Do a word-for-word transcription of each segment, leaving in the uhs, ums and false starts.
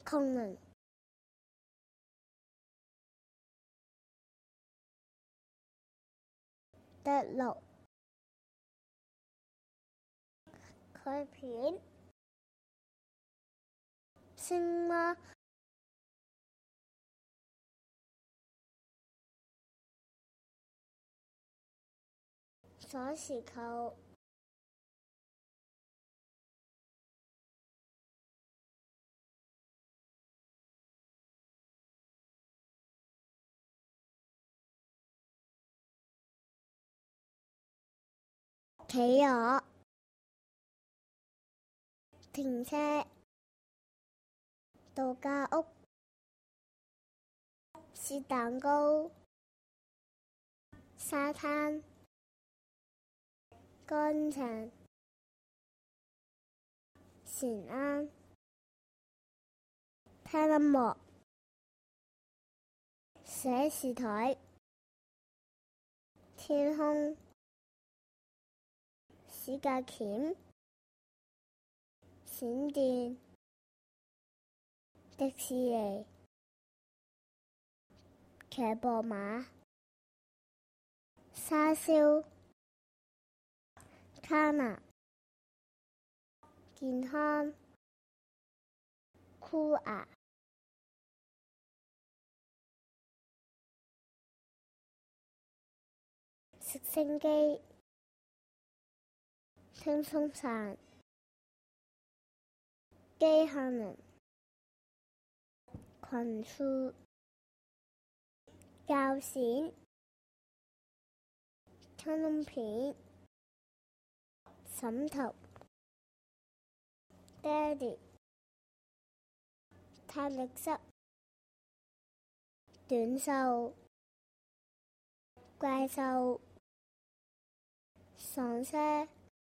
窮人的路，佢片青蛙鎖匙扣，企鵝停車，度假屋，切蛋糕，沙灘，乾淨，船啱，聽音樂，寫字台，天空，史格鉗，閃電，迪士尼，騎膊馬，沙燒，卡納，健康，箍牙，直升機，聽風扇，機械人，裙褲，鉸剪，卡通片，枕頭，爹哋，泰力濕，短袖，怪獸，喪屍，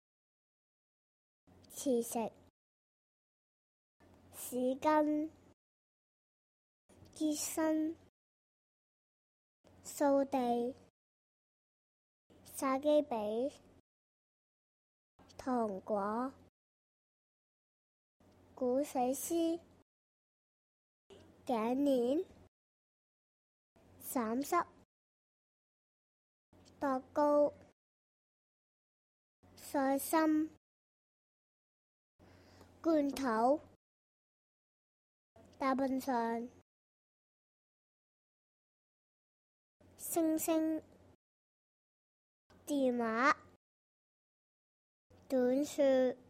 磁石，匙羹，結身，掃地，炸雞髀，糖果，古水絲，頸鏈，斬濕，度高，菜心，罐頭，大笨象，星星，電話，短説，